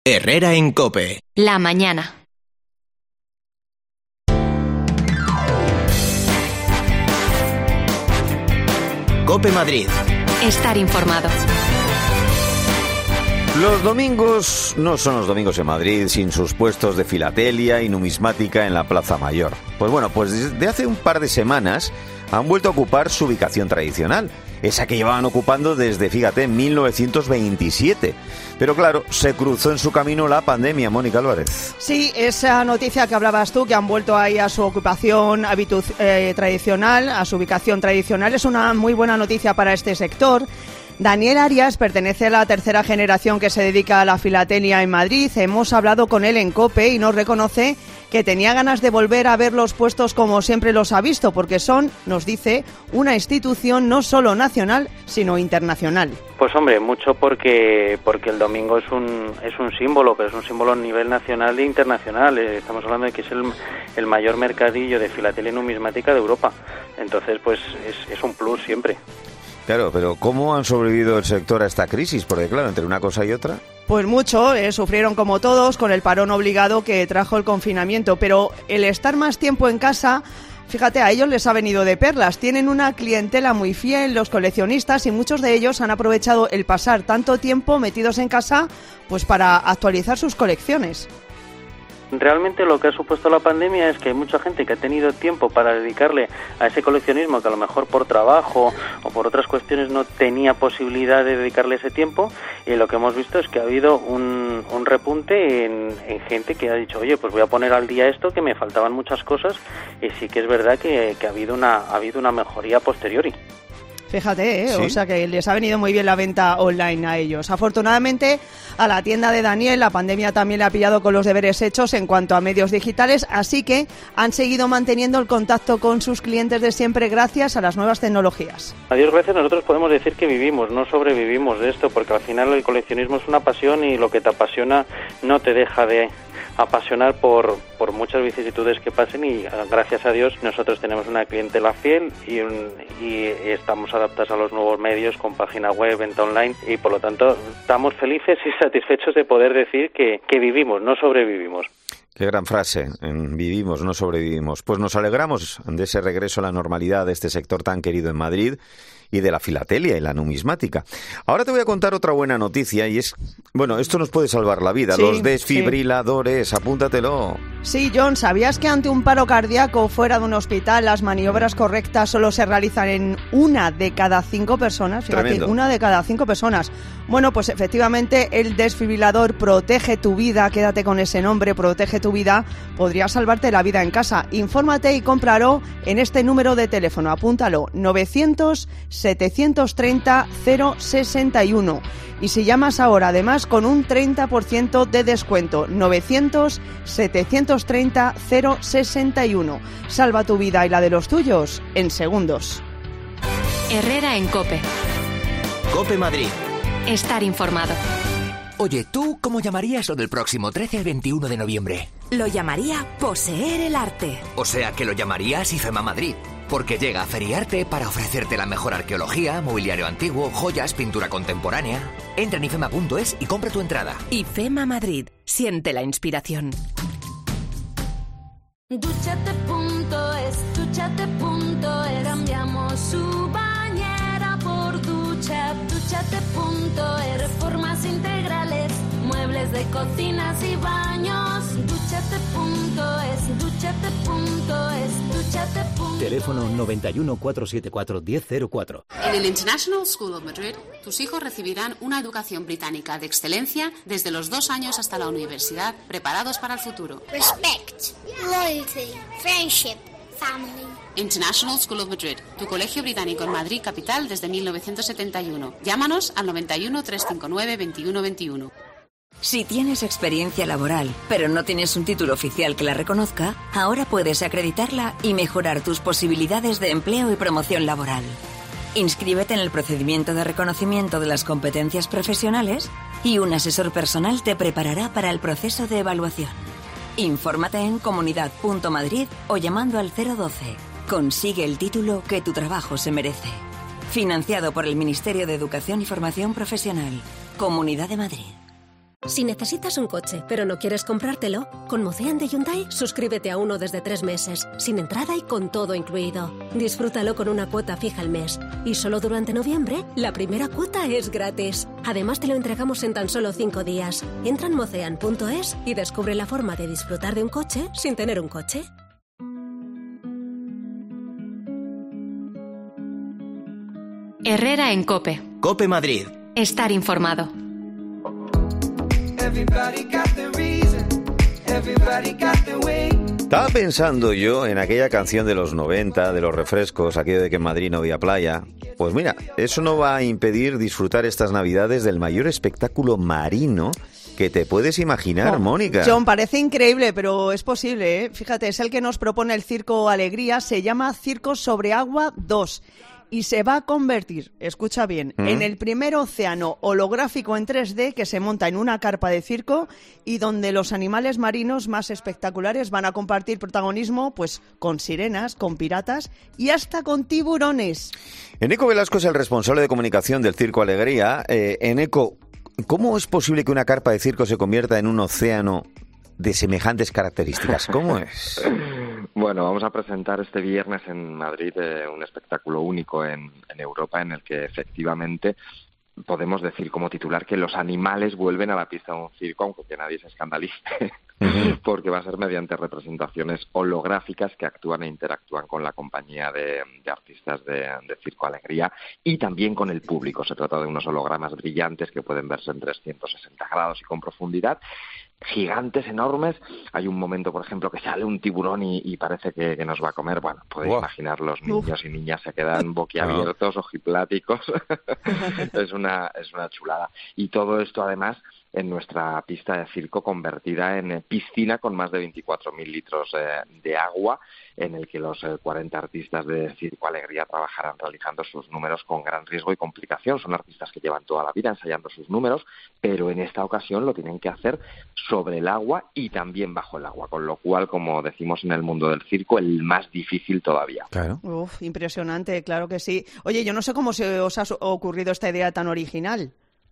Herrera en COPE. La mañana. COPE Madrid. Estar informado. Los domingos no son los domingos en Madrid sin sus puestos de filatelia y numismática en la Plaza Mayor. Pues bueno, desde hace un par de semanas han vuelto a ocupar su ubicación tradicional, esa que llevaban ocupando desde, fíjate, 1927. Pero claro, se cruzó en su camino la pandemia, Mónica Álvarez. Sí, esa noticia que hablabas tú, que han vuelto ahí a su ocupación tradicional, a su ubicación tradicional, es una muy buena noticia para este sector. Daniel Arias pertenece a la tercera generación que se dedica a la filatelia en Madrid. Hemos hablado con él en COPE y nos reconoce que tenía ganas de volver a ver los puestos como siempre los ha visto, porque son, nos dice, una institución no solo nacional, sino internacional. Pues hombre, mucho porque el domingo es un símbolo, pero es un símbolo a nivel nacional e internacional. Estamos hablando de que es el mayor mercadillo de filatelia numismática de Europa. Entonces, pues es un plus siempre. Claro, pero ¿cómo han sobrevivido el sector a esta crisis? Porque claro, entre una cosa y otra... Pues mucho, sufrieron como todos con el parón obligado que trajo el confinamiento, pero el estar más tiempo en casa, fíjate, a ellos les ha venido de perlas. Tienen una clientela muy fiel, los coleccionistas, y muchos de ellos han aprovechado el pasar tanto tiempo metidos en casa pues para actualizar sus colecciones. Realmente lo que ha supuesto la pandemia es que hay mucha gente que ha tenido tiempo para dedicarle a ese coleccionismo que a lo mejor por trabajo o por otras cuestiones no tenía posibilidad de dedicarle ese tiempo, y lo que hemos visto es que ha habido un repunte en gente que ha dicho, oye, pues voy a poner al día esto, que me faltaban muchas cosas, y sí que es verdad que ha habido una mejoría posteriori. Fíjate, ¿Sí? O sea que les ha venido muy bien la venta online a ellos. Afortunadamente, a la tienda de Daniel la pandemia también le ha pillado con los deberes hechos en cuanto a medios digitales, así que han seguido manteniendo el contacto con sus clientes de siempre gracias a las nuevas tecnologías. A Dios gracias, nosotros podemos decir que vivimos, no sobrevivimos de esto, porque al final el coleccionismo es una pasión y lo que te apasiona no te deja de apasionar por muchas vicisitudes que pasen, y gracias a Dios nosotros tenemos una clientela fiel y estamos adaptados a los nuevos medios con página web, venta online, y por lo tanto estamos felices y satisfechos de poder decir que vivimos, no sobrevivimos. Qué gran frase, vivimos, no sobrevivimos. Pues nos alegramos de ese regreso a la normalidad de este sector tan querido en Madrid y de la filatelia y la numismática. Ahora te voy a contar otra buena noticia y es, bueno, esto nos puede salvar la vida, sí, los desfibriladores, apúntatelo. Sí, John, ¿sabías que ante un paro cardíaco fuera de un hospital las maniobras correctas solo se realizan en 1 de cada 5 personas? Fíjate, Tremendo. 1 de cada 5 personas. Bueno, pues efectivamente el desfibrilador Protege tu Vida, quédate con ese nombre, Protege tu Vida, podría salvarte la vida en casa. Infórmate y cómpralo en este número de teléfono, apúntalo, 900-730-061. Y si llamas ahora, además, con un 30% de descuento, 900-730-061. Salva tu vida y la de los tuyos en segundos. Herrera en COPE. COPE Madrid. Estar informado. Oye, ¿tú cómo llamarías lo del próximo 13 al 21 de noviembre? Lo llamaría Poseer el Arte. O sea, que lo llamarías IFEMA Madrid, porque llega a Feriarte para ofrecerte la mejor arqueología, mobiliario antiguo, joyas, pintura contemporánea. Entra en ifema.es y compra tu entrada. IFEMA Madrid. Siente la inspiración. Dúchate.es, dúchate.es. Cambiamos su bañera por ducha. Dúchate.es. Reformas integrales, muebles de cocinas y baños. Dúchate.es, dúchate.es, dúchate.es. Teléfono 91 474 1004. En el International School of Madrid, tus hijos recibirán una educación británica de excelencia desde los 2 años hasta la universidad, preparados para el futuro. Respect, loyalty, friendship, family. International School of Madrid, tu colegio británico en Madrid capital desde 1971. Llámanos al 91 359 2121. Si tienes experiencia laboral, pero no tienes un título oficial que la reconozca, ahora puedes acreditarla y mejorar tus posibilidades de empleo y promoción laboral. Inscríbete en el procedimiento de reconocimiento de las competencias profesionales y un asesor personal te preparará para el proceso de evaluación. Infórmate en comunidad.madrid o llamando al 012. Consigue el título que tu trabajo se merece. Financiado por el Ministerio de Educación y Formación Profesional. Comunidad de Madrid. Si necesitas un coche, pero no quieres comprártelo, con Mocean de Hyundai suscríbete a uno desde 3 meses, sin entrada y con todo incluido. Disfrútalo con una cuota fija al mes. Y solo durante noviembre, la primera cuota es gratis. Además, te lo entregamos en tan solo 5 días. Entra en mocean.es y descubre la forma de disfrutar de un coche sin tener un coche. Herrera en COPE. COPE Madrid. Estar informado. Estaba pensando yo en aquella canción de los 90, de los refrescos, aquello de que en Madrid no había playa. Pues mira, eso no va a impedir disfrutar estas Navidades del mayor espectáculo marino que te puedes imaginar, Mónica. John, parece increíble, pero es posible, ¿eh? Fíjate, es el que nos propone el Circo Alegría, se llama Circo sobre Agua 2. Y se va a convertir, escucha bien, en el primer océano holográfico en 3D que se monta en una carpa de circo y donde los animales marinos más espectaculares van a compartir protagonismo pues con sirenas, con piratas y hasta con tiburones. Eneco Velasco es el responsable de comunicación del Circo Alegría. Eneco, ¿cómo es posible que una carpa de circo se convierta en un océano de semejantes características? ¿Cómo es? Bueno, vamos a presentar este viernes en Madrid un espectáculo único en Europa en el que efectivamente podemos decir como titular que los animales vuelven a la pista de un circo, aunque que nadie se escandalice, porque va a ser mediante representaciones holográficas que actúan e interactúan con la compañía de artistas de Circo Alegría y también con el público. Se trata de unos hologramas brillantes que pueden verse en 360 grados y con profundidad, gigantes, enormes. Hay un momento, por ejemplo, que sale un tiburón y parece que nos va a comer. Bueno, podéis imaginar, los niños y niñas se quedan boquiabiertos, ojipláticos. Es una chulada. Y todo esto, además, en nuestra pista de circo convertida en piscina con más de 24.000 litros de agua, en el que los 40 artistas de Circo Alegría trabajarán realizando sus números con gran riesgo y complicación. Son artistas que llevan toda la vida ensayando sus números, pero en esta ocasión lo tienen que hacer sobre el agua y también bajo el agua, con lo cual, como decimos en el mundo del circo, el más difícil todavía. Claro. Uf, impresionante, claro que sí. Oye, yo no sé cómo se os ha ocurrido esta idea tan original.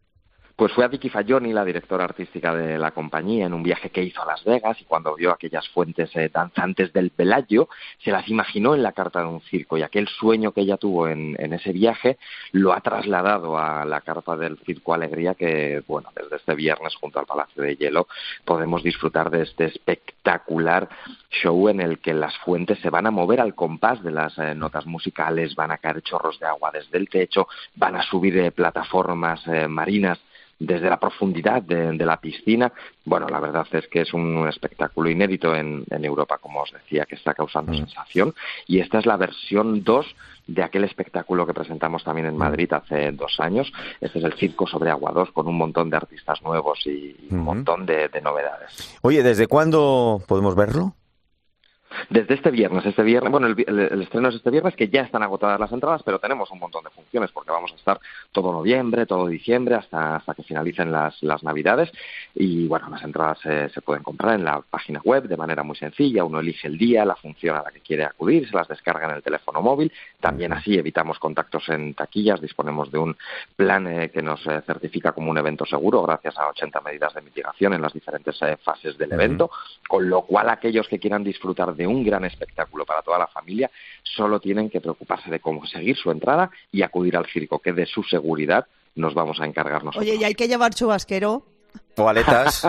Pues fue a Vicky Falloni, la directora artística de la compañía, en un viaje que hizo a Las Vegas, y cuando vio aquellas fuentes danzantes del Bellagio, se las imaginó en la carpa de un circo, y aquel sueño que ella tuvo en ese viaje lo ha trasladado a la carpa del Circo Alegría, que, bueno, desde este viernes junto al Palacio de Hielo podemos disfrutar de este espectacular show en el que las fuentes se van a mover al compás de las notas musicales, van a caer chorros de agua desde el techo, van a subir plataformas marinas desde la profundidad de la piscina. Bueno, la verdad es que es un espectáculo inédito en Europa, como os decía, que está causando sensación. Y esta es la versión 2 de aquel espectáculo que presentamos también en Madrid hace 2 años. Este es el Circo sobre Agua 2, con un montón de artistas nuevos y un montón de novedades. Oye, ¿desde cuándo podemos verlo? Desde este viernes, bueno, el estreno es este viernes, que ya están agotadas las entradas, pero tenemos un montón de funciones porque vamos a estar todo noviembre, todo diciembre, hasta que finalicen las Navidades. Y bueno, las entradas se pueden comprar en la página web de manera muy sencilla. Uno elige el día, la función a la que quiere acudir, se las descarga en el teléfono móvil. También así evitamos contactos en taquillas, disponemos de un plan que nos certifica como un evento seguro gracias a 80 medidas de mitigación en las diferentes fases del evento, con lo cual aquellos que quieran disfrutar de un gran espectáculo para toda la familia solo tienen que preocuparse de conseguir su entrada y acudir al circo, que de su seguridad nos vamos a encargar nosotros. Oye, ¿y hay que llevar chubasquero? Toaletas.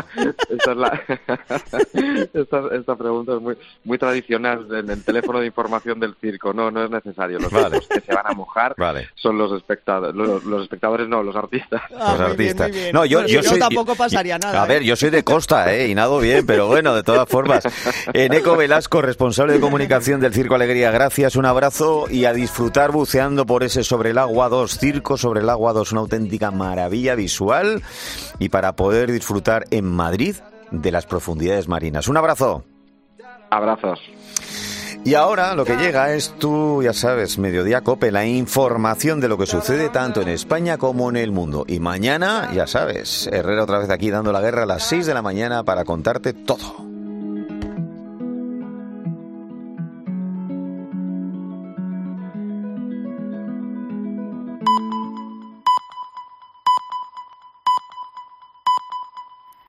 Esta pregunta es muy tradicional en el teléfono de información del circo. No es necesario. Los que se van a mojar son los espectadores. Los espectadores no, los artistas. Los artistas. Muy bien. No, yo tampoco pasaría nada. A ver, yo soy de costa, y nado bien, pero bueno, de todas formas. Eneco Velasco, responsable de comunicación del Circo Alegría, gracias, un abrazo y a disfrutar buceando por ese Sobre el Agua 2, Circo sobre el Agua 2, una auténtica maravilla visual, y para poder disfrutar en Madrid de las profundidades marinas. Un abrazo. Abrazos. Y ahora lo que llega es tú, ya sabes, Mediodía COPE, la información de lo que sucede tanto en España como en el mundo. Y mañana, ya sabes, Herrera otra vez aquí dando la guerra a las 6 de la mañana para contarte todo.